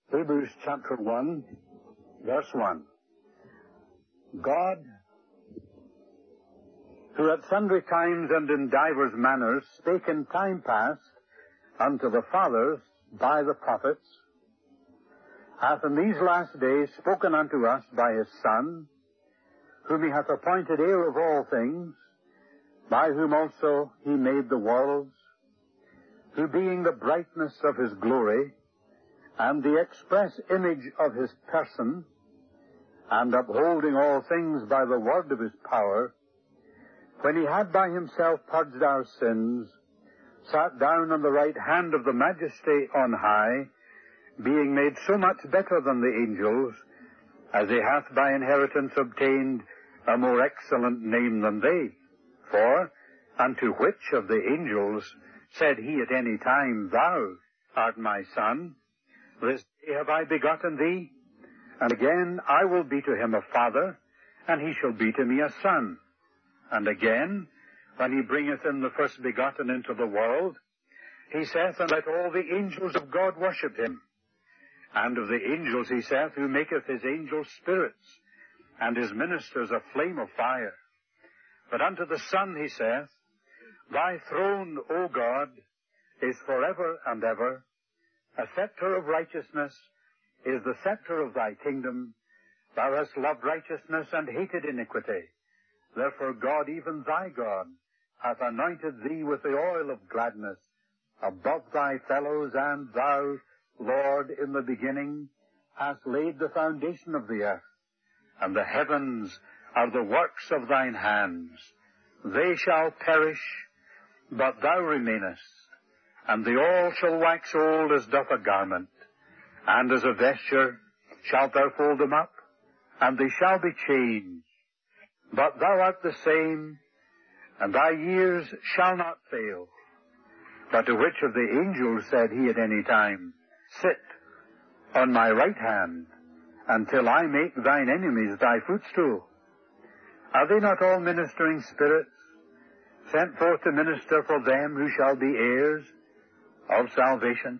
Hebrews chapter 1, verse 1. God, who at sundry times and in divers manners spake in time past unto the fathers by the prophets, hath in these last days spoken unto us by his Son, whom he hath appointed heir of all things, by whom also he made the worlds, who being the brightness of his glory, and the express image of his person, and upholding all things by the word of his power, when he had by himself purged our sins, sat down on the right hand of the Majesty on high, being made so much better than the angels, as he hath by inheritance obtained a more excellent name than they. For unto which of the angels said he at any time, Thou art my Son, this day have I begotten thee? And again, I will be to him a father, and he shall be to me a son. And again, when he bringeth in the first begotten into the world, he saith, And let all the angels of God worship him. And of the angels he saith, Who maketh his angels spirits, and his ministers a flame of fire. But unto the Son he saith, Thy throne, O God, is forever and ever. A scepter of righteousness is the scepter of thy kingdom. Thou hast loved righteousness and hated iniquity. Therefore God, even thy God, hath anointed thee with the oil of gladness above thy fellows, and thou, Lord, in the beginning hast laid the foundation of the earth, and the heavens are the works of thine hands. They shall perish, but thou remainest, and the all shall wax old as doth a garment, and as a vesture shalt thou fold them up, and they shall be changed. But thou art the same, and thy years shall not fail. But to which of the angels said he at any time, Sit on my right hand, until I make thine enemies thy footstool? Are they not all ministering spirits, sent forth to minister for them who shall be heirs of salvation?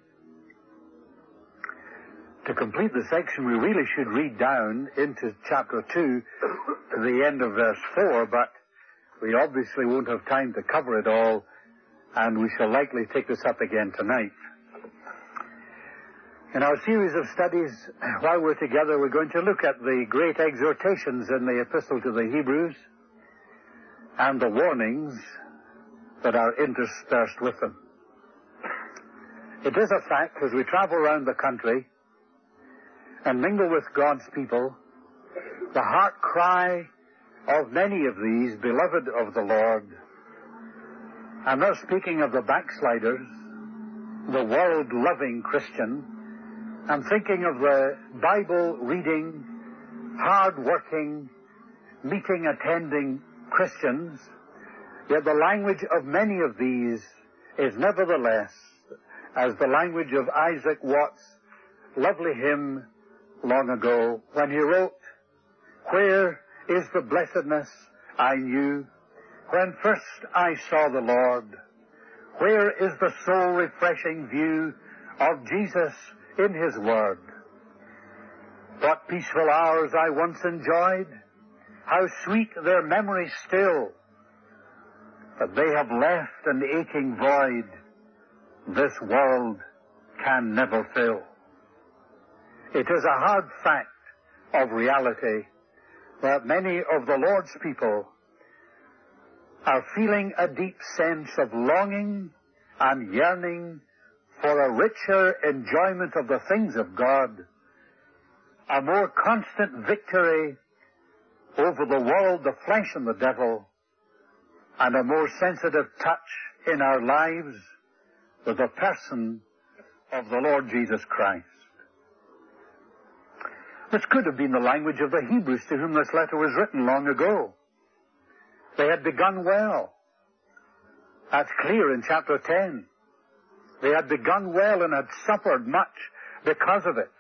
To complete the section, we really should read down into chapter 2 to the end of verse 4, but we obviously won't have time to cover it all, and we shall likely take this up again tonight. In our series of studies, while we're together, we're going to look at the great exhortations in the Epistle to the Hebrews and the warnings that are interspersed with them. It is a fact, as we travel around the country and mingle with God's people, the heart cry of many of these beloved of the Lord, I'm not speaking of the backsliders, the world-loving Christian. I'm thinking of the Bible-reading, hard-working, meeting-attending Christians. Yet the language of many of these is nevertheless as the language of Isaac Watts' lovely hymn long ago, when he wrote, Where is the blessedness I knew when first I saw the Lord? Where is the soul-refreshing view of Jesus in his word? What peaceful hours I once enjoyed, how sweet their memory still, but they have left an aching void this world can never fill. It is a hard fact of reality that many of the Lord's people are feeling a deep sense of longing and yearning for a richer enjoyment of the things of God, a more constant victory over the world, the flesh, and the devil, and a more sensitive touch in our lives with the person of the Lord Jesus Christ. This could have been the language of the Hebrews to whom this letter was written long ago. They had begun well. That's clear in chapter 10. They had begun well and had suffered much because of it.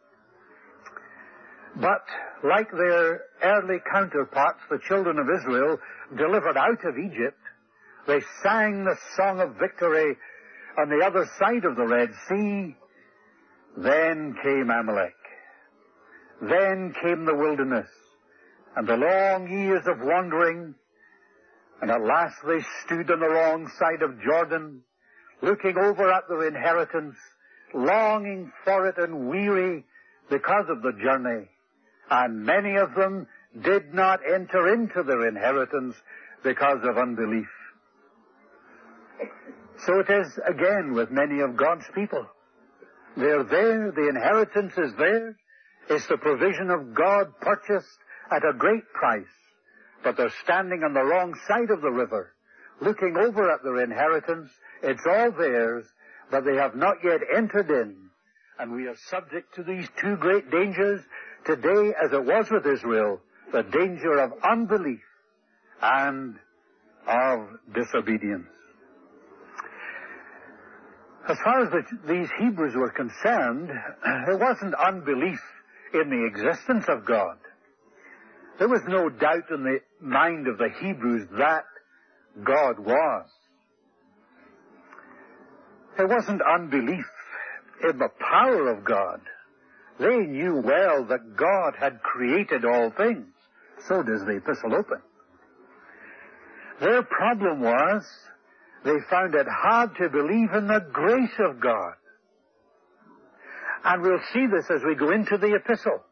But like their early counterparts, the children of Israel, delivered out of Egypt, they sang the song of victory on the other side of the Red Sea, Then came Amalek. Then came the wilderness and the long years of wandering. And at last they stood on the wrong side of Jordan, looking over at their inheritance, longing for it and weary because of the journey. And many of them did not enter into their inheritance because of unbelief. So it is again with many of God's people. They're there, the inheritance is there. It's the provision of God purchased at a great price. But they're standing on the wrong side of the river, looking over at their inheritance. It's all theirs, but they have not yet entered in. And we are subject to these two great dangers today, as it was with Israel, the danger of unbelief and of disobedience. As far as these Hebrews were concerned, there wasn't unbelief in the existence of God. There was no doubt in the mind of the Hebrews that God was. There wasn't unbelief in the power of God. They knew well that God had created all things. So does the epistle open. Their problem was they found it hard to believe in the grace of God. And we'll see this as we go into the epistle.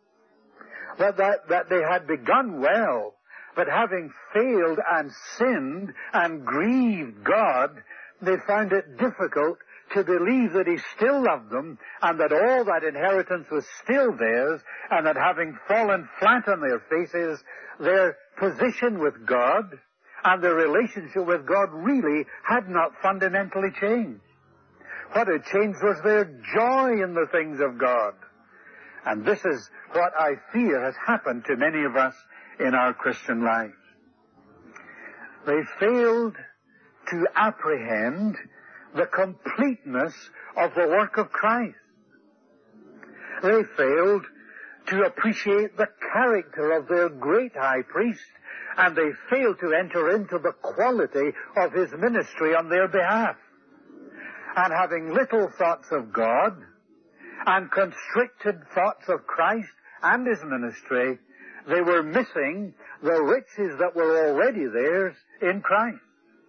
That they had begun well, but having failed and sinned and grieved God, they found it difficult to believe that He still loved them and that all that inheritance was still theirs, and that having fallen flat on their faces, their position with God and their relationship with God really had not fundamentally changed. What had changed was their joy in the things of God. And this is what I fear has happened to many of us in our Christian lives. They failed to apprehend the completeness of the work of Christ. They failed to appreciate the character of their great high priest, and they failed to enter into the quality of his ministry on their behalf. And having little thoughts of God and constricted thoughts of Christ and his ministry, they were missing the riches that were already theirs in Christ.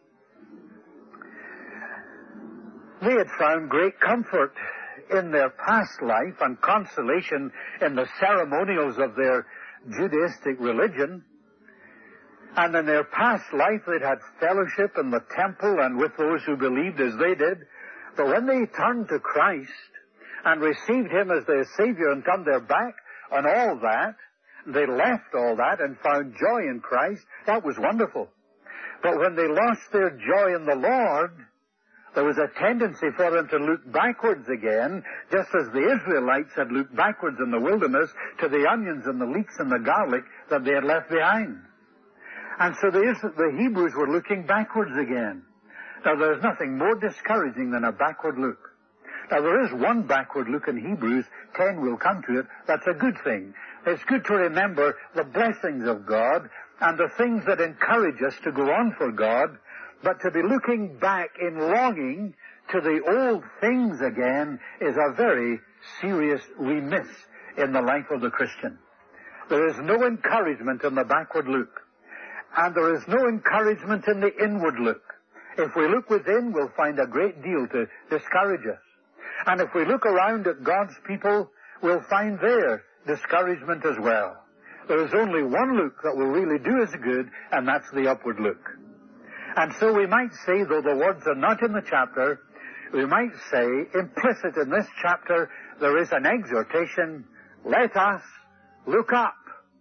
They had found great comfort in their past life and consolation in the ceremonials of their Judaistic religion. And in their past life they'd had fellowship in the temple and with those who believed as they did. But when they turned to Christ and received Him as their Savior and turned their back on all that, they left all that and found joy in Christ. That was wonderful. But when they lost their joy in the Lord, there was a tendency for them to look backwards again, just as the Israelites had looked backwards in the wilderness to the onions and the leeks and the garlic that they had left behind. And so the Hebrews were looking backwards again. Now, there's nothing more discouraging than a backward look. Now, there is one backward look in Hebrews. 10 will come to it. That's a good thing. It's good to remember the blessings of God and the things that encourage us to go on for God. But to be looking back in longing to the old things again is a very serious remiss in the life of the Christian. There is no encouragement in the backward look. And there is no encouragement in the inward look. If we look within, we'll find a great deal to discourage us. And if we look around at God's people, we'll find their discouragement as well. There is only one look that will really do us good, and that's the upward look. And so we might say, though the words are not in the chapter, we might say, implicit in this chapter, there is an exhortation, let us look up.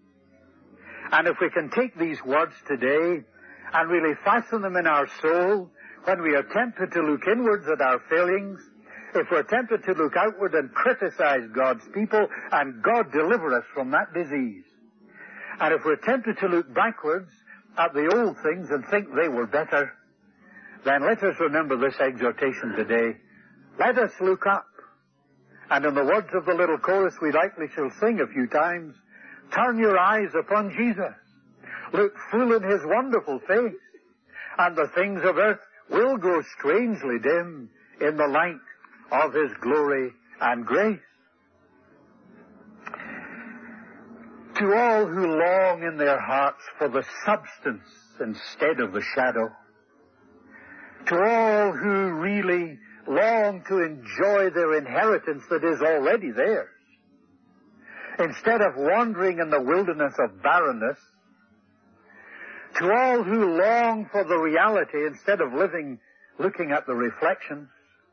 And if we can take these words today and really fasten them in our soul, when we are tempted to look inwards at our failings, if we're tempted to look outward and criticize God's people, and God deliver us from that disease, and if we're tempted to look backwards at the old things and think they were better, then let us remember this exhortation today. Let us look up. And in the words of the little chorus we likely shall sing a few times, turn your eyes upon Jesus. Look full in His wonderful face, and the things of earth will grow strangely dim in the light of His glory and grace. To all who long in their hearts for the substance instead of the shadow, to all who really long to enjoy their inheritance that is already theirs, instead of wandering in the wilderness of barrenness, to all who long for the reality instead of looking at the reflections,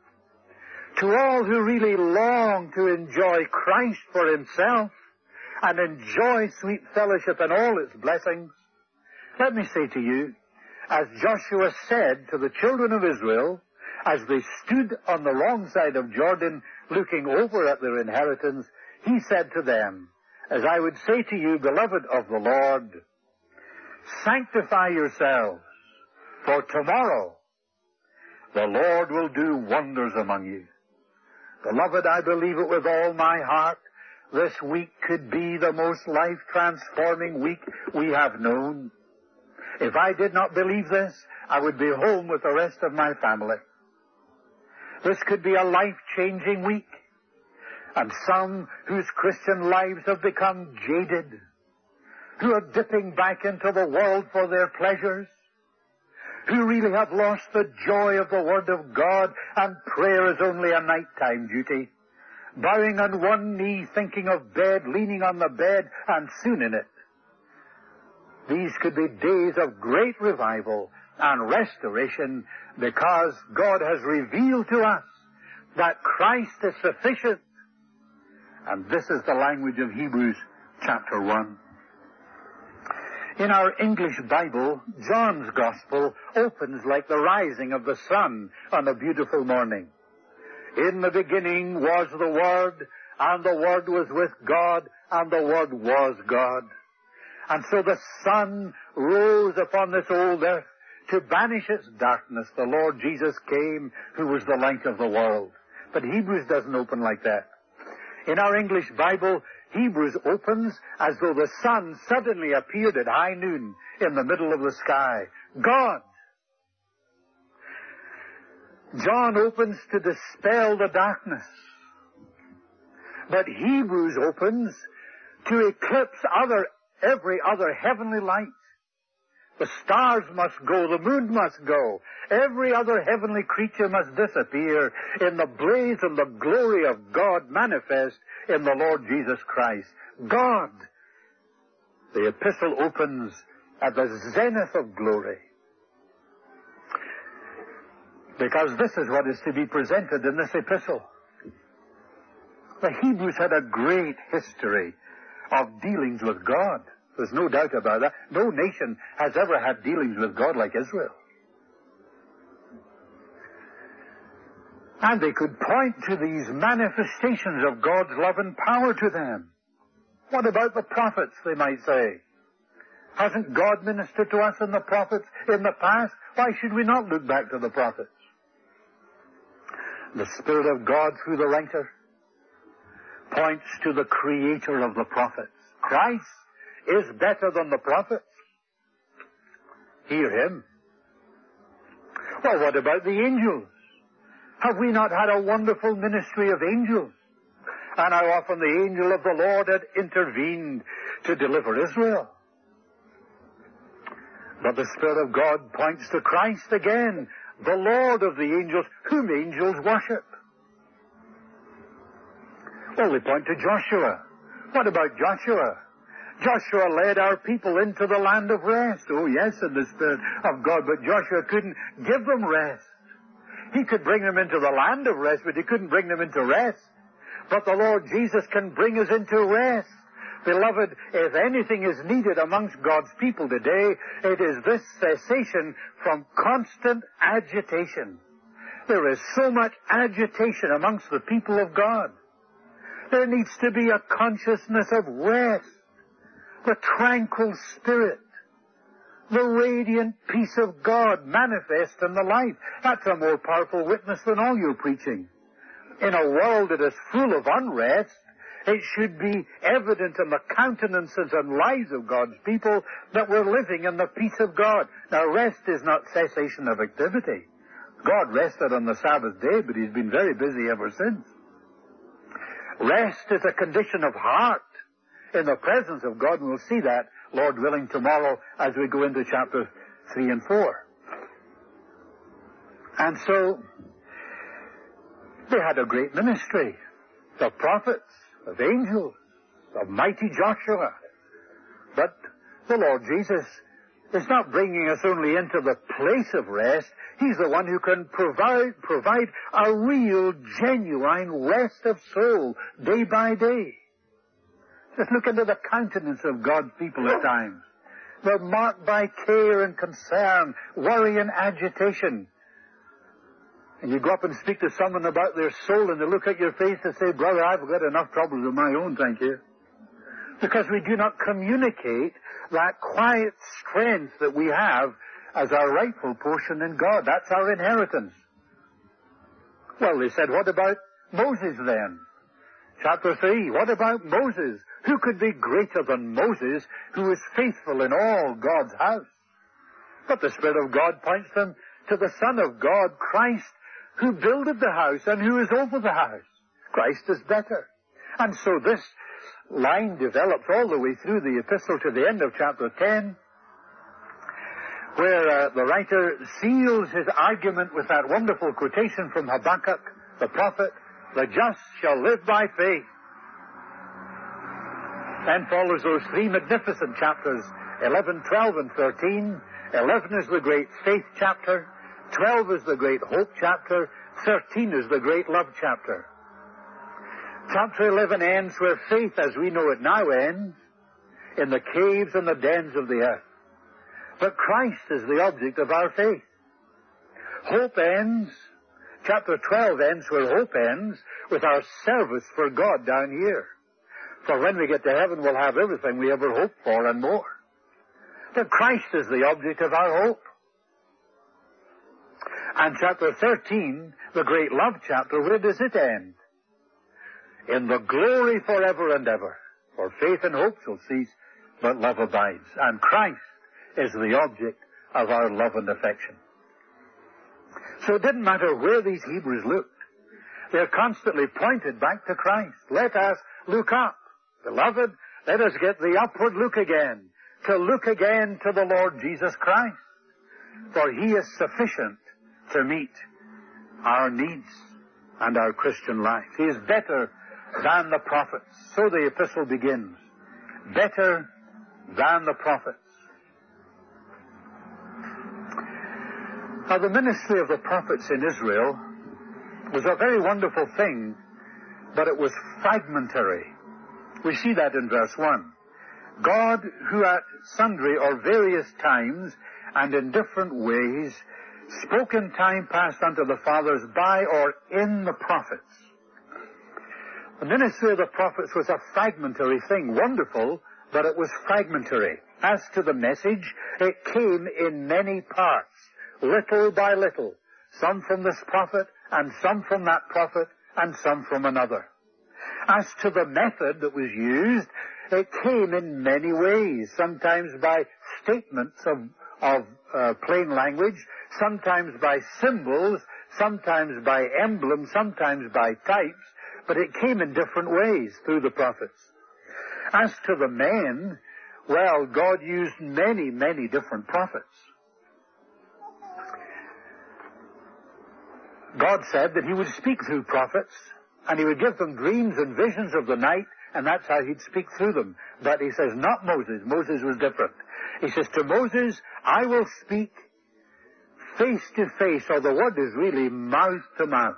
to all who really long to enjoy Christ for himself and enjoy sweet fellowship and all its blessings, let me say to you, as Joshua said to the children of Israel, as they stood on the wrong side of Jordan looking over at their inheritance, he said to them, as I would say to you, beloved of the Lord, sanctify yourselves, for tomorrow the Lord will do wonders among you. Beloved, I believe it with all my heart. This week could be the most life-transforming week we have known. If I did not believe this, I would be home with the rest of my family. This could be a life-changing week. And some whose Christian lives have become jaded, who are dipping back into the world for their pleasures, who really have lost the joy of the Word of God, and prayer is only a nighttime duty, bowing on one knee, thinking of bed, leaning on the bed, and soon in it. These could be days of great revival and restoration, because God has revealed to us that Christ is sufficient. And this is the language of Hebrews chapter 1. In our English Bible, John's Gospel opens like the rising of the sun on a beautiful morning. In the beginning was the Word, and the Word was with God, and the Word was God. And so the sun rose upon this old earth to banish its darkness. The Lord Jesus came, who was the light of the world. But Hebrews doesn't open like that. In our English Bible, Hebrews opens as though the sun suddenly appeared at high noon in the middle of the sky. God. John opens to dispel the darkness. But Hebrews opens to eclipse every other heavenly light. The stars must go, the moon must go. Every other heavenly creature must disappear in the blaze and the glory of God manifest in the Lord Jesus Christ. God. The epistle opens at the zenith of glory, because this is what is to be presented in this epistle. The Hebrews had a great history of dealings with God. There's no doubt about that. No nation has ever had dealings with God like Israel. And they could point to these manifestations of God's love and power to them. What about the prophets, they might say? Hasn't God ministered to us in the prophets in the past? Why should we not look back to the prophets? The Spirit of God through the writer points to the creator of the prophets. Christ is better than the prophets. Hear him. Well, what about the angels? Have we not had a wonderful ministry of angels? And how often the angel of the Lord had intervened to deliver Israel. But the Spirit of God points to Christ again, the Lord of the angels, whom angels worship. Well, they point to Joshua. What about Joshua? Joshua led our people into the land of rest. Oh, yes, in the Spirit of God, but Joshua couldn't give them rest. He could bring them into the land of rest, but he couldn't bring them into rest. But the Lord Jesus can bring us into rest. Beloved, if anything is needed amongst God's people today, it is this cessation from constant agitation. There is so much agitation amongst the people of God. There needs to be a consciousness of rest, the tranquil spirit, the radiant peace of God manifest in the life. That's a more powerful witness than all your preaching. In a world that is full of unrest, it should be evident in the countenances and lives of God's people that we're living in the peace of God. Now, rest is not cessation of activity. God rested on the Sabbath day, but he's been very busy ever since. Rest is a condition of heart in the presence of God, and we'll see that, Lord willing, tomorrow as we go into chapters 3 and 4. And so, they had a great ministry of prophets, of angels, of mighty Joshua. But the Lord Jesus is not bringing us only into the place of rest. He's the one who can provide a real, genuine rest of soul day by day. Just look into the countenance of God's people at times. They're marked by care and concern, worry and agitation. And you go up and speak to someone about their soul, and they look at your face and say, brother, I've got enough troubles of my own, thank you. Because we do not communicate that quiet strength that we have as our rightful portion in God. That's our inheritance. Well, they said, what about Moses then? Chapter 3, what about Moses? Who could be greater than Moses, who is faithful in all God's house? But the Spirit of God points them to the Son of God, Christ, who builded the house and who is over the house. Christ is better. And so this line develops all the way through the epistle to the end of chapter 10, where the writer seals his argument with that wonderful quotation from Habakkuk, the prophet, the just shall live by faith. Then follows those three magnificent chapters, 11, 12, and 13. 11 is the great faith chapter, 12 is the great hope chapter, 13 is the great love chapter. Chapter 11 ends where faith as we know it now ends, in the caves and the dens of the earth. But Christ is the object of our faith. Hope ends, chapter 12 ends where hope ends, with our service for God down here. For when we get to heaven, we'll have everything we ever hoped for and more. But Christ is the object of our hope. And chapter 13, the great love chapter, where does it end? In the glory forever and ever. For faith and hope shall cease, but love abides. And Christ is the object of our love and affection. So it didn't matter where these Hebrews looked. They're constantly pointed back to Christ. Let us look up. Beloved, let us get the upward look again, to look again to the Lord Jesus Christ. For He is sufficient to meet our needs and our Christian life. He is better than the prophets. So the epistle begins. Better than the prophets. Now, the ministry of the prophets in Israel was a very wonderful thing, but it was fragmentary. We see that in verse 1. God, who at sundry or various times and in different ways spoke in time past unto the fathers by or in the prophets. The ministry of the prophets was a fragmentary thing, wonderful, but it was fragmentary. As to the message, it came in many parts, little by little, some from this prophet, and some from that prophet, and some from another. As to the method that was used, it came in many ways, sometimes by statements of plain language, sometimes by symbols, sometimes by emblems, sometimes by types, but it came in different ways through the prophets. As to the men, well, God used many, many different prophets. God said that He would speak through prophets, and He would give them dreams and visions of the night, and that's how He'd speak through them. But He says, not Moses. Moses was different. He says, to Moses, I will speak face to face, or the word is really mouth to mouth.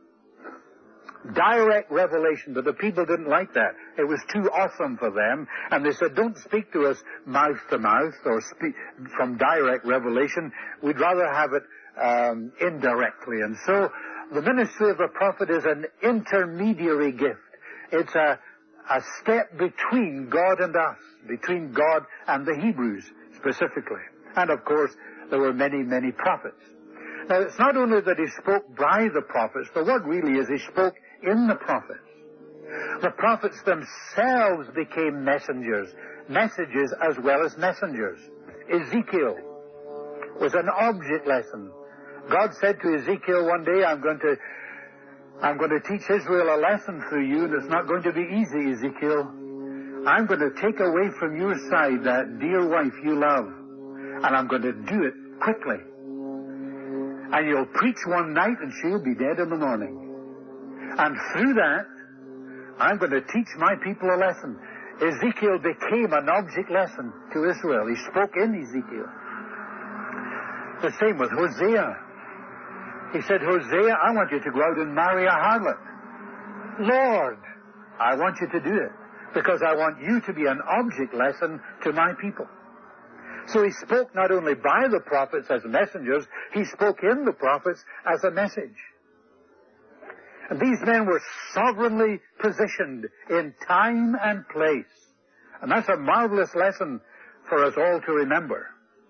Direct revelation, but the people didn't like that. It was too awesome for them, and they said, don't speak to us mouth to mouth, or speak from direct revelation. We'd rather have it indirectly. And so the ministry of the prophet is an intermediary gift. It's a step between God and us, between God and the Hebrews specifically. And of course, there were many, many prophets. Now, it's not only that He spoke by the prophets, the word really is He spoke in the prophets. The prophets themselves became messengers, messages as well as messengers. Ezekiel was an object lesson. God said to Ezekiel one day, I'm going to I'm going to teach Israel a lesson through you, and it's not going to be easy, Ezekiel. I'm going to take away from your side that dear wife you love, and I'm going to do it quickly. And you'll preach one night, and she'll be dead in the morning. And through that, I'm going to teach my people a lesson. Ezekiel became an object lesson to Israel. He spoke in Ezekiel. The same with Hosea. He said, Hosea, I want you to go out and marry a harlot. Lord, I want you to do it because I want you to be an object lesson to my people. So he spoke not only by the prophets as messengers, he spoke in the prophets as a message. And these men were sovereignly positioned in time and place. And that's a marvelous lesson for us all to remember.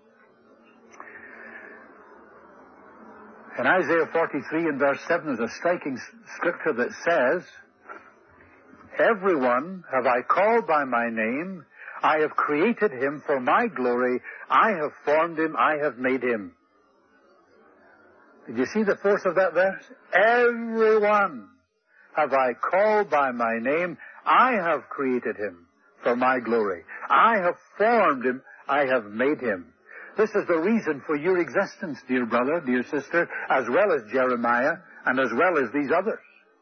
In Isaiah 43 and verse 7 is a striking scripture that says, everyone have I called by my name, I have created him for my glory, I have formed him, I have made him. Did you see the force of that verse? Everyone have I called by my name, I have created him for my glory. I have formed him, I have made him. This is the reason for your existence, dear brother, dear sister, as well as Jeremiah and as well as these others.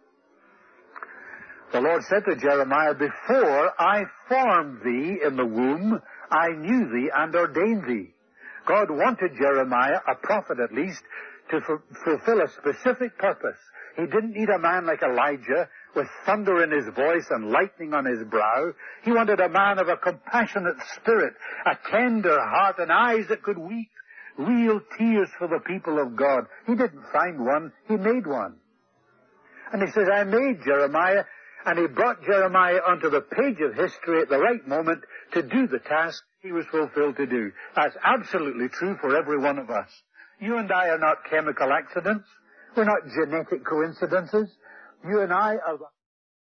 The Lord said to Jeremiah, before I formed thee in the womb, I knew thee and ordained thee. God wanted Jeremiah, a prophet at least, to fulfill a specific purpose. He didn't need a man like Elijah with thunder in his voice and lightning on his brow. He wanted a man of a compassionate spirit, a tender heart, and eyes that could weep real tears for the people of God. He didn't find one, he made one. And he says, I made Jeremiah, and he brought Jeremiah onto the page of history at the right moment to do the task he was fulfilled to do. That's absolutely true for every one of us. You and I are not chemical accidents. We're not genetic coincidences. You and I are brought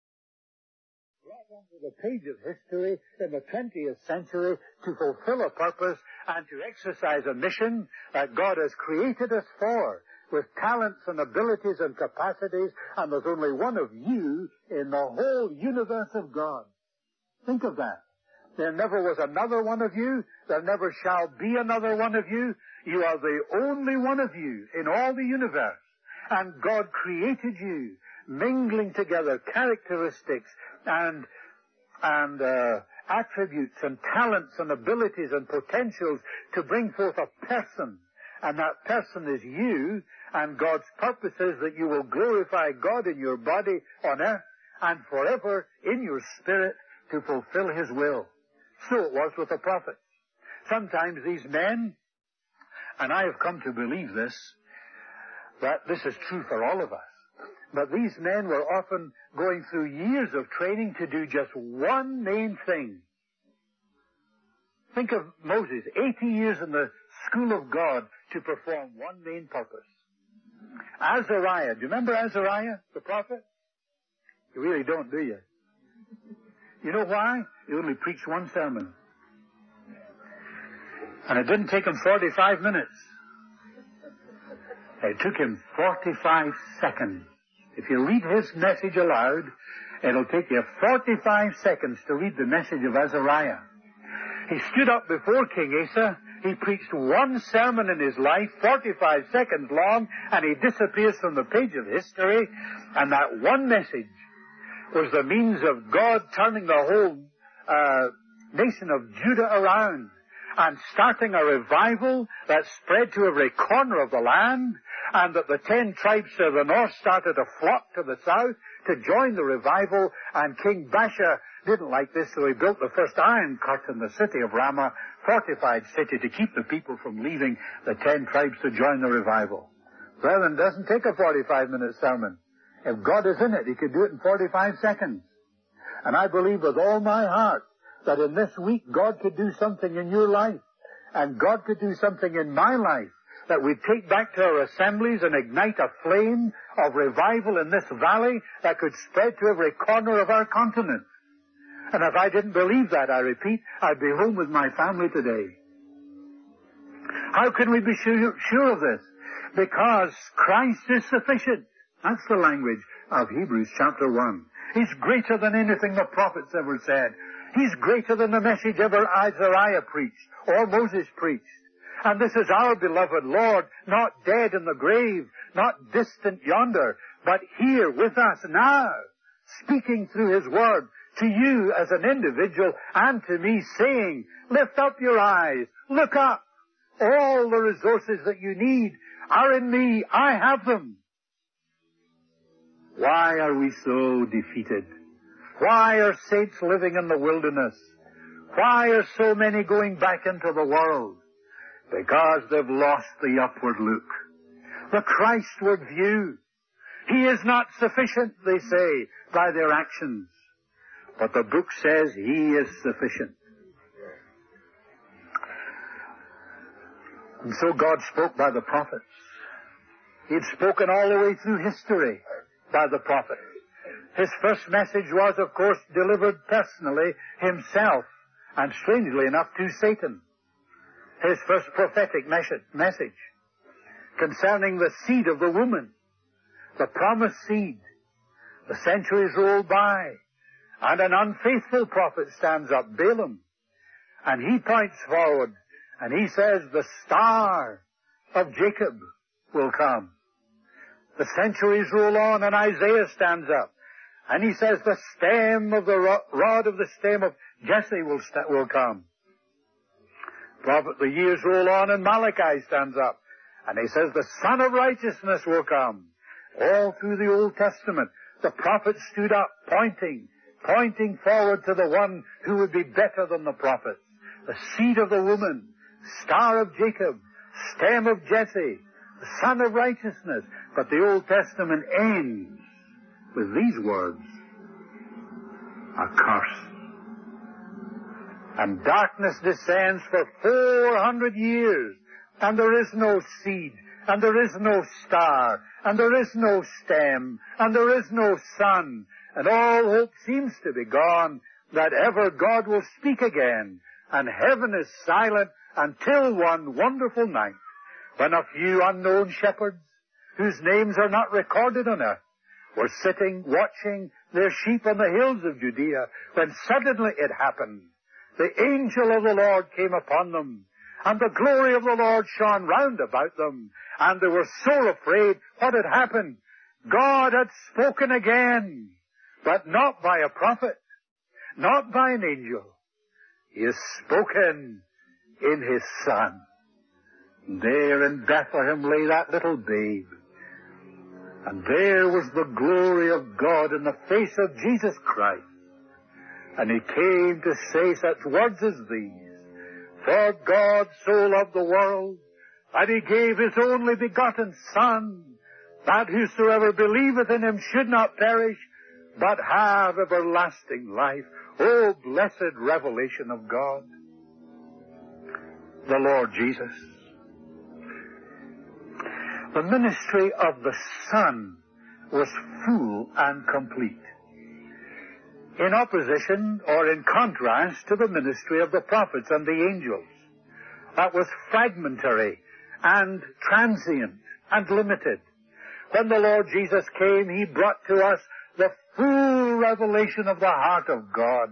onto the page of history in the 20th century to fulfill a purpose and to exercise a mission that God has created us for, with talents and abilities and capacities, and there's only one of you in the whole universe of God. Think of that. There never was another one of you. There never shall be another one of you. You are the only one of you in all the universe. And God created you, mingling together characteristics and attributes and talents and abilities and potentials to bring forth a person. And that person is you, and God's purpose is that you will glorify God in your body on earth and forever in your spirit to fulfill His will. So it was with the prophets. Sometimes these men, and I have come to believe this, that this is true for all of us, but these men were often going through years of training to do just one main thing. Think of Moses, 80 years in the school of God to perform one main purpose. Azariah, do you remember Azariah, the prophet? You really don't, do you? You know why? He only preached one sermon. And it didn't take him 45 minutes. It took him 45 seconds. If you read his message aloud, it'll take you 45 seconds to read the message of Azariah. He stood up before King Asa. He preached one sermon in his life, 45 seconds long, and he disappears from the page of history. And that one message was the means of God turning the whole nation of Judah around and starting a revival that spread to every corner of the land, and that the 10 tribes to the north started to flock to the south to join the revival. And King Baasha didn't like this, so he built the first iron curtain, the city of Ramah, fortified city, to keep the people from leaving the 10 tribes to join the revival. Brethren, it doesn't take a 45-minute sermon. If God is in it, He could do it in 45 seconds. And I believe with all my heart that in this week God could do something in your life, and God could do something in my life, that we take back to our assemblies and ignite a flame of revival in this valley that could spread to every corner of our continent. And if I didn't believe that, I repeat, I'd be home with my family today. How can we be sure of this? Because Christ is sufficient. That's the language of Hebrews chapter 1. He's greater than anything the prophets ever said. He's greater than the message ever Isaiah preached or Moses preached. And this is our beloved Lord, not dead in the grave, not distant yonder, but here with us now, speaking through His Word to you as an individual and to me, saying, lift up your eyes, look up. All the resources that you need are in me. I have them. Why are we so defeated? Why are saints living in the wilderness? Why are so many going back into the world? Because they've lost the upward look, the Christward view. He is not sufficient, they say, by their actions. But the book says He is sufficient. And so God spoke by the prophets. He'd spoken all the way through history by the prophet. His first message was, of course, delivered personally Himself, and strangely enough, to Satan. His first prophetic message concerning the seed of the woman, the promised seed. The centuries roll by, and an unfaithful prophet stands up, Balaam, and he points forward, and he says, the star of Jacob will come. The centuries roll on, and Isaiah stands up, and he says, the stem of the rod of the stem of Jesse will come. The years roll on, and Malachi stands up, and he says, the Son of Righteousness will come. All through the Old Testament, the prophets stood up, pointing forward to the one who would be better than the prophets. The seed of the woman, star of Jacob, stem of Jesse, the Son of Righteousness. But the Old Testament ends with these words, a curse. And darkness descends for 400 years, and there is no seed, and there is no star, and there is no stem, and there is no sun, and all hope seems to be gone that ever God will speak again, and heaven is silent until one wonderful night, when a few unknown shepherds, whose names are not recorded on earth, were sitting watching their sheep on the hills of Judea, when suddenly it happened. The angel of the Lord came upon them, and the glory of the Lord shone round about them, and they were so afraid. What had happened? God had spoken again, but not by a prophet, not by an angel. He has spoken in His Son. There in Bethlehem lay that little babe, and there was the glory of God in the face of Jesus Christ. And He came to say such words as these, for God so loved the world, that He gave His only begotten Son, that whosoever believeth in Him should not perish, but have everlasting life. Oh, blessed revelation of God. The Lord Jesus. The ministry of the Son was full and complete, in opposition or in contrast to the ministry of the prophets and the angels. That was fragmentary and transient and limited. When the Lord Jesus came, He brought to us the full revelation of the heart of God.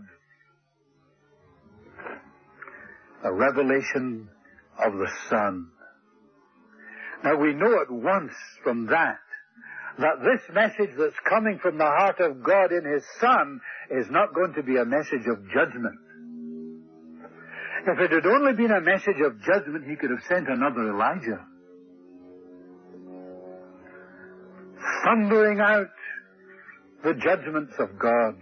A revelation of the Son. Now we know at once from that this message that's coming from the heart of God in His Son is not going to be a message of judgment. If it had only been a message of judgment, He could have sent another Elijah, thundering out the judgments of God.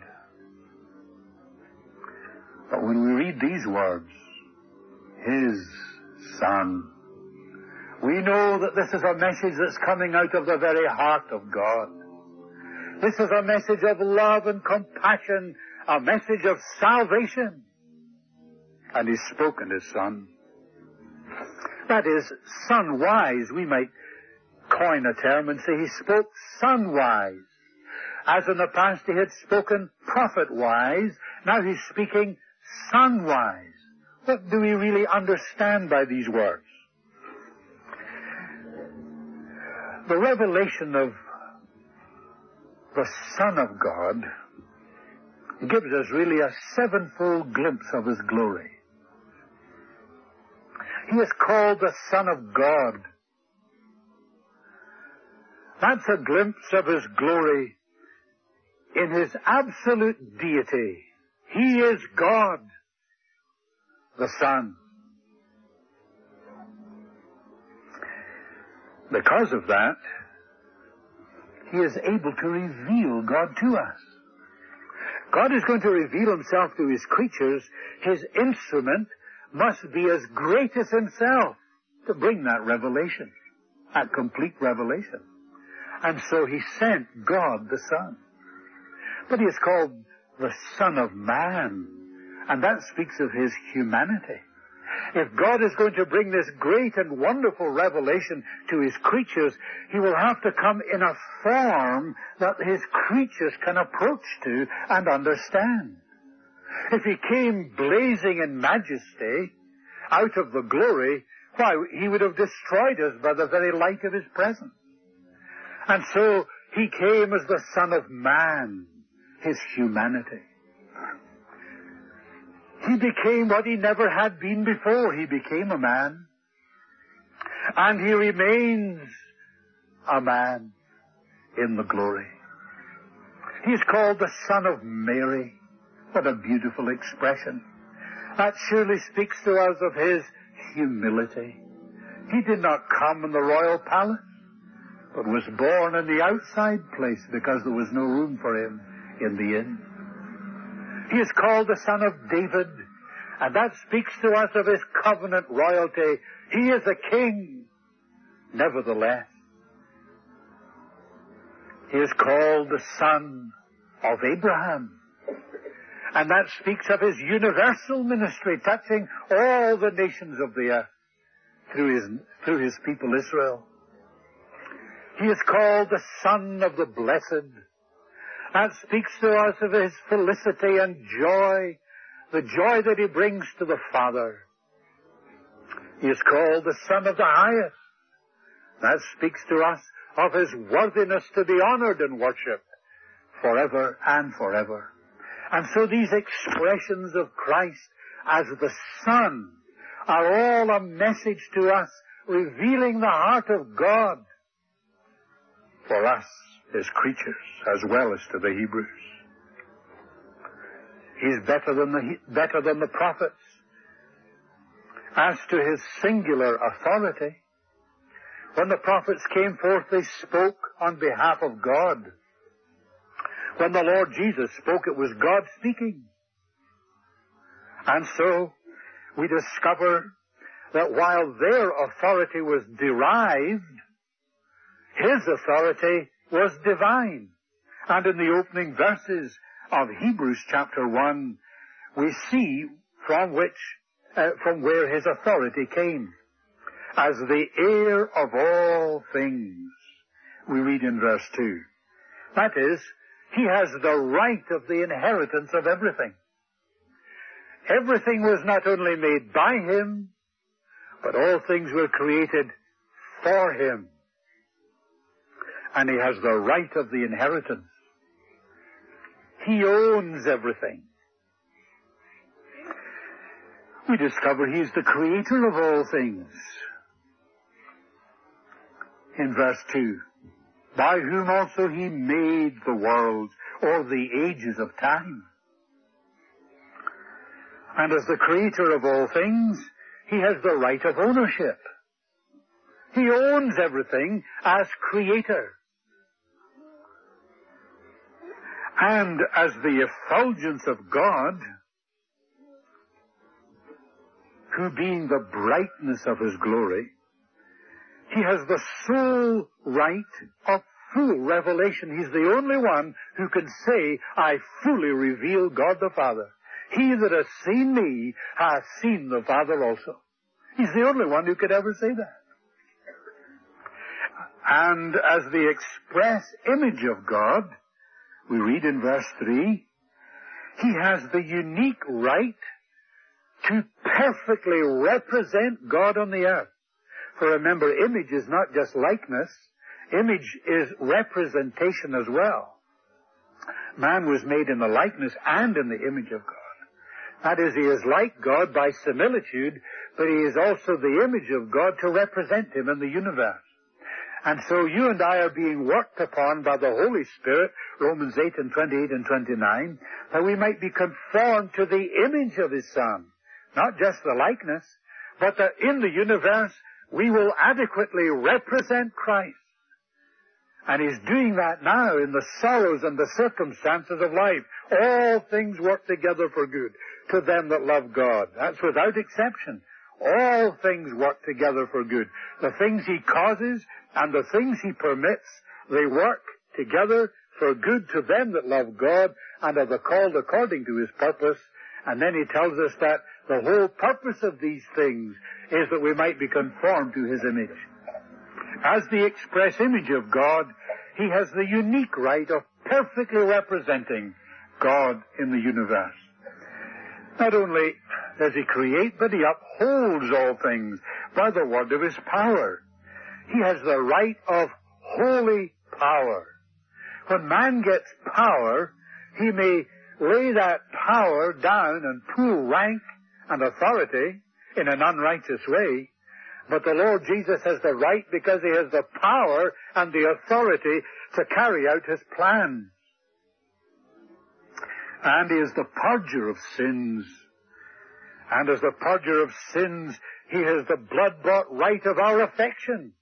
But when we read these words, His Son, we know that this is a message that's coming out of the very heart of God. This is a message of love and compassion, a message of salvation. And He's spoken His Son. That is, son-wise, we might coin a term and say He spoke son-wise. As in the past He had spoken prophet-wise, now He's speaking son-wise. What do we really understand by these words? The revelation the Son of God, gives us really a sevenfold glimpse of his glory. He is called the Son of God. That's a glimpse of his glory in his absolute deity. He is God, the Son. Because of that, he is able to reveal God to us. God is going to reveal himself to his creatures. His instrument must be as great as himself to bring that revelation, that complete revelation. And so he sent God the Son. But he is called the Son of Man, and that speaks of his humanity. If God is going to bring this great and wonderful revelation to his creatures, he will have to come in a form that his creatures can approach to and understand. If he came blazing in majesty out of the glory, why, he would have destroyed us by the very light of his presence. And so he came as the Son of Man, his humanity. He became what he never had been before. He became a man. And he remains a man in the glory. He is called the Son of Mary. What a beautiful expression. That surely speaks to us of his humility. He did not come in the royal palace, but was born in the outside place because there was no room for him in the inn. He is called the Son of David, and that speaks to us of his covenant royalty. He is a king, nevertheless. He is called the Son of Abraham, and that speaks of his universal ministry, touching all the nations of the earth through his people Israel. He is called the Son of the Blessed. That speaks to us of his felicity and joy, the joy that he brings to the Father. He is called the Son of the Highest. That speaks to us of his worthiness to be honored and worshipped forever and forever. And so these expressions of Christ as the Son are all a message to us, revealing the heart of God for us, his creatures, as well as to the Hebrews. He's better than the prophets. As to his singular authority, when the prophets came forth, they spoke on behalf of God. When the Lord Jesus spoke, it was God speaking. And so we discover that while their authority was derived, his authority was divine. And in the opening verses of Hebrews chapter 1, we see from where his authority came. As the heir of all things, we read in verse 2. That is, he has the right of the inheritance of everything. Everything was not only made by him, but all things were created for him. And he has the right of the inheritance. He owns everything. We discover he's the creator of all things. In verse 2, by whom also he made the world, or the ages of time. And as the creator of all things, he has the right of ownership. He owns everything as creator. And as the effulgence of God, who being the brightness of his glory, he has the sole right of full revelation. He's the only one who can say, I fully reveal God the Father. He that has seen me hath seen the Father also. He's the only one who could ever say that. And as the express image of God, we read in verse 3, he has the unique right to perfectly represent God on the earth. For remember, image is not just likeness. Image is representation as well. Man was made in the likeness and in the image of God. That is, he is like God by similitude, but he is also the image of God to represent him in the universe. And so you and I are being worked upon by the Holy Spirit, Romans 8 and 28 and 29, that we might be conformed to the image of his Son. Not just the likeness, but that in the universe we will adequately represent Christ. And he's doing that now in the sorrows and the circumstances of life. All things work together for good to them that love God. That's without exception. All things work together for good. The things he causes and the things he permits, they work together for good to them that love God and are the called according to his purpose. And then he tells us that the whole purpose of these things is that we might be conformed to his image. As the express image of God, he has the unique right of perfectly representing God in the universe. Not only does he create, but he upholds all things by the word of his power. He has the right of holy power. When man gets power, he may lay that power down and pull rank and authority in an unrighteous way. But the Lord Jesus has the right because he has the power and the authority to carry out his plans. And he is the purger of sins. And as the purger of sins, he has the blood-bought right of our affection.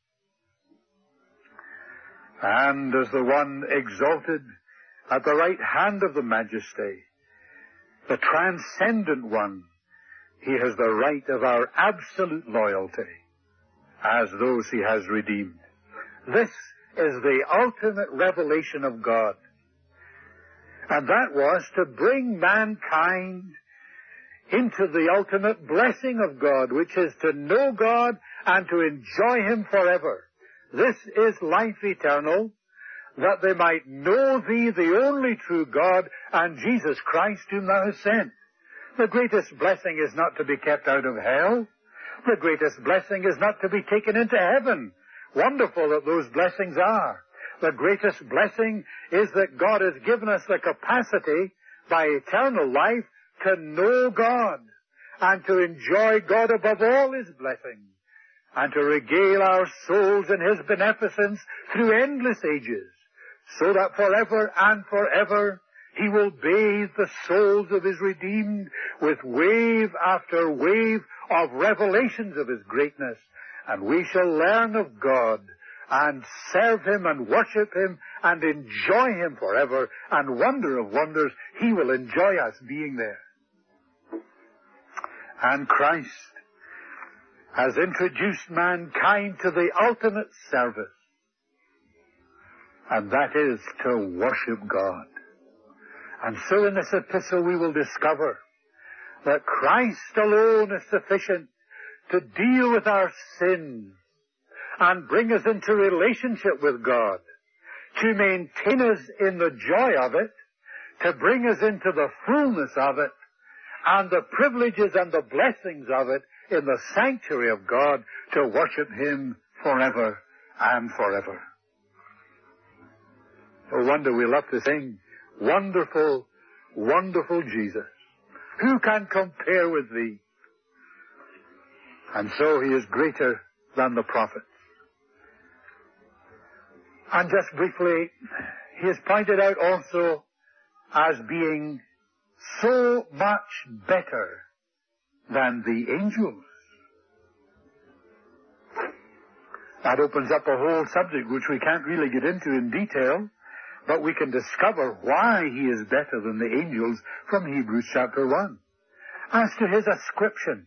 And as the one exalted at the right hand of the Majesty, the transcendent one, he has the right of our absolute loyalty as those he has redeemed. This is the ultimate revelation of God. And that was to bring mankind into the ultimate blessing of God, which is to know God and to enjoy him forever. This is life eternal, that they might know thee, the only true God, and Jesus Christ, whom thou hast sent. The greatest blessing is not to be kept out of hell. The greatest blessing is not to be taken into heaven. Wonderful that those blessings are. The greatest blessing is that God has given us the capacity, by eternal life, to know God and to enjoy God above all his blessings and to regale our souls in his beneficence through endless ages, so that forever and forever he will bathe the souls of his redeemed with wave after wave of revelations of his greatness, and we shall learn of God and serve him and worship him and enjoy him forever, and wonder of wonders, he will enjoy us being there. And Christ has introduced mankind to the ultimate service, and that is to worship God. And so in this epistle we will discover that Christ alone is sufficient to deal with our sins and bring us into relationship with God, to maintain us in the joy of it, to bring us into the fullness of it, and the privileges and the blessings of it in the sanctuary of God, to worship him forever and forever. No wonder we love to sing, "Wonderful, wonderful Jesus, who can compare with thee?" And so he is greater than the prophets. And just briefly, he is pointed out also as being so much better than the angels. That opens up a whole subject which we can't really get into in detail, but we can discover why he is better than the angels from Hebrews chapter 1. As to his ascription,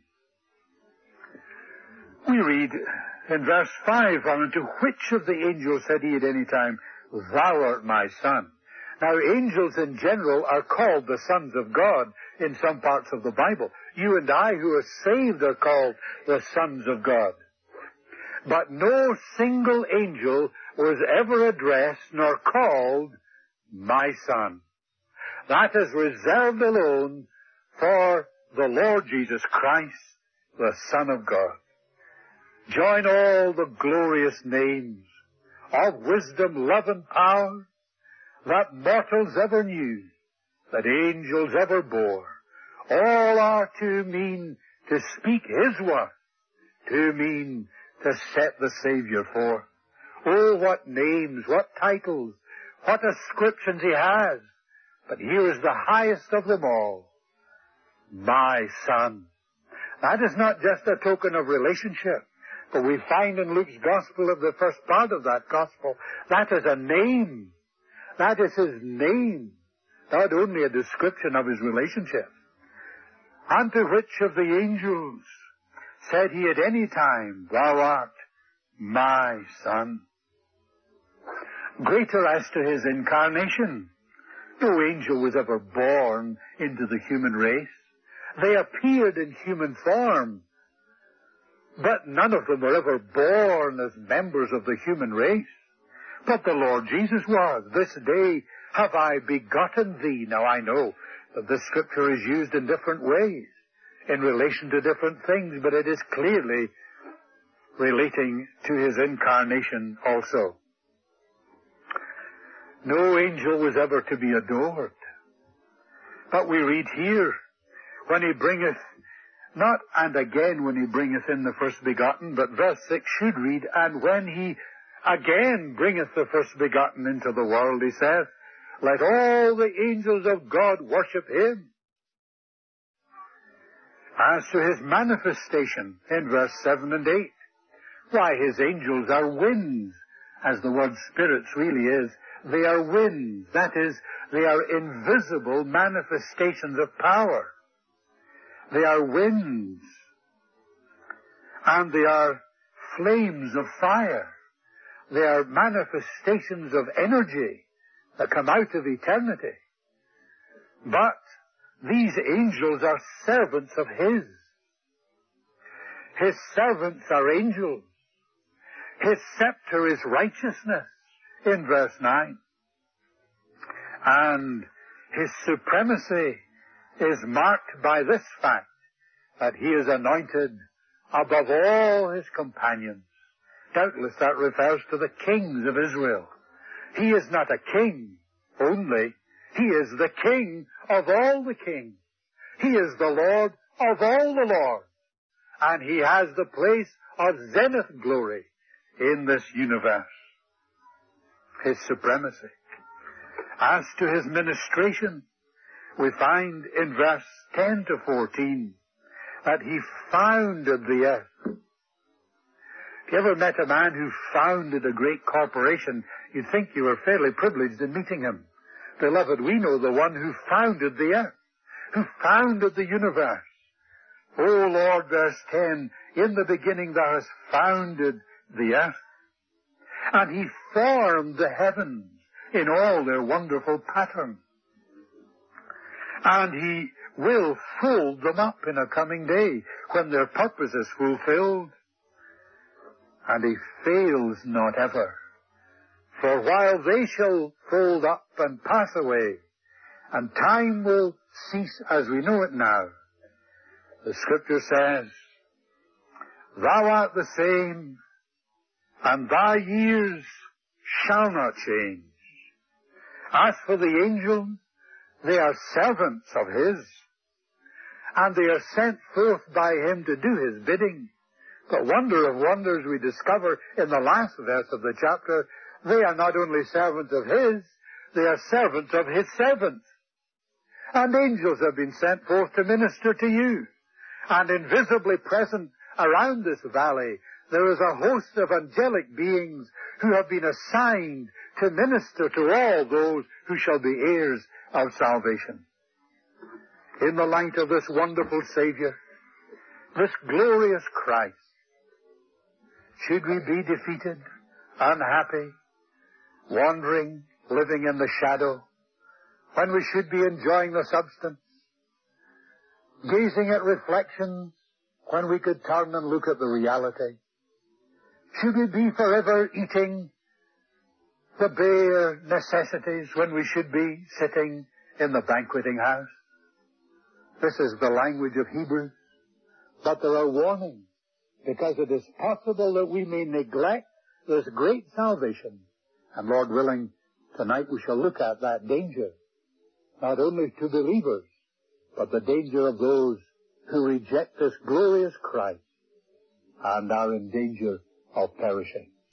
we read in verse 5, "Unto which of the angels said he at any time, Thou art my son?" Now, angels in general are called the sons of God in some parts of the Bible. You and I who are saved are called the sons of God. But no single angel was ever addressed nor called my son. That is reserved alone for the Lord Jesus Christ, the Son of God. Join all the glorious names of wisdom, love, and power, that mortals ever knew, that angels ever bore, all are to mean to speak his word, to mean to set the Savior forth. Oh, what names, what titles, what ascriptions he has. But here is the highest of them all, my Son. That is not just a token of relationship, but we find in Luke's Gospel, of the first part of that Gospel, that is a name. That is his name, not only a description of his relationship. Unto which of the angels said he at any time, Thou art my Son? Greater as to his incarnation. No angel was ever born into the human race. They appeared in human form, but none of them were ever born as members of the human race. But the Lord Jesus was. This day have I begotten thee. Now I know that this scripture is used in different ways in relation to different things, but it is clearly relating to his incarnation also. No angel was ever to be adored. But we read here, when he bringeth, not and again when he bringeth in the first begotten, but verse 6 should read, and when he again bringeth the first begotten into the world, he saith, let all the angels of God worship him. As to his manifestation in verse 7 and 8, why, his angels are winds, as the word spirits really is. They are winds. That is, they are invisible manifestations of power. They are winds. And they are flames of fire. They are manifestations of energy that come out of eternity. But these angels are servants of his. His servants are angels. His scepter is righteousness, in verse 9. And his supremacy is marked by this fact, that he is anointed above all his companions. Doubtless that refers to the kings of Israel. He is not a king only. He is the King of all the kings. He is the Lord of all the lords. And he has the place of zenith glory in this universe. His supremacy. As to his ministration, we find in verse 10 to 14 that he founded the earth. If you ever met a man who founded a great corporation, you'd think you were fairly privileged in meeting him. Beloved, we know the one who founded the earth, who founded the universe. O Lord, verse 10, in the beginning thou hast founded the earth, and he formed the heavens in all their wonderful pattern. And he will fold them up in a coming day when their purpose is fulfilled. And he fails not ever. For while they shall fold up and pass away, and time will cease as we know it now, the Scripture says, Thou art the same, and thy years shall not change. As for the angels, they are servants of his, and they are sent forth by him to do his bidding. But wonder of wonders, we discover in the last verse of the chapter, they are not only servants of his, they are servants of his servants. And angels have been sent forth to minister to you. And invisibly present around this valley, there is a host of angelic beings who have been assigned to minister to all those who shall be heirs of salvation. In the light of this wonderful Savior, this glorious Christ, should we be defeated, unhappy, wandering, living in the shadow, when we should be enjoying the substance, gazing at reflections when we could turn and look at the reality? Should we be forever eating the bare necessities when we should be sitting in the banqueting house? This is the language of Hebrews. But there are warnings, because it is possible that we may neglect this great salvation, and Lord willing, Tonight we shall look at that danger, not only to believers, but the danger of those who reject this glorious Christ and are in danger of perishing.